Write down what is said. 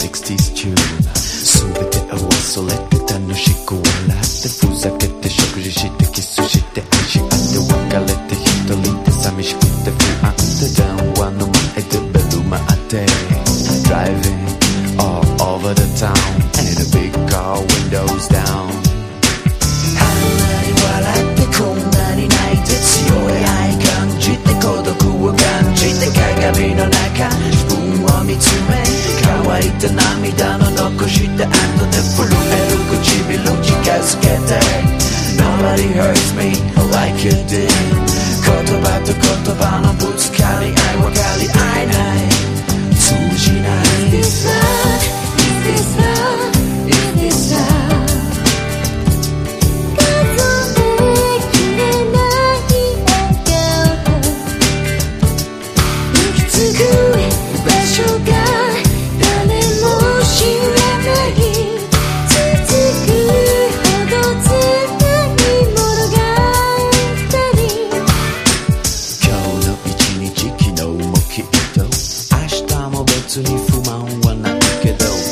60s tune 全てを忘れて楽しく笑ってふざけて食事してキスして愛し合って別れて一人で寂しくて不安で電話の前でベル回って Driving all over the town in a big car windows down あんなに笑ってこんなに泣いて強い愛感じて孤独を感じて鏡の中自分を見つめ乾いた涙の残した後で震える唇近づけて Nobody hurts me like you did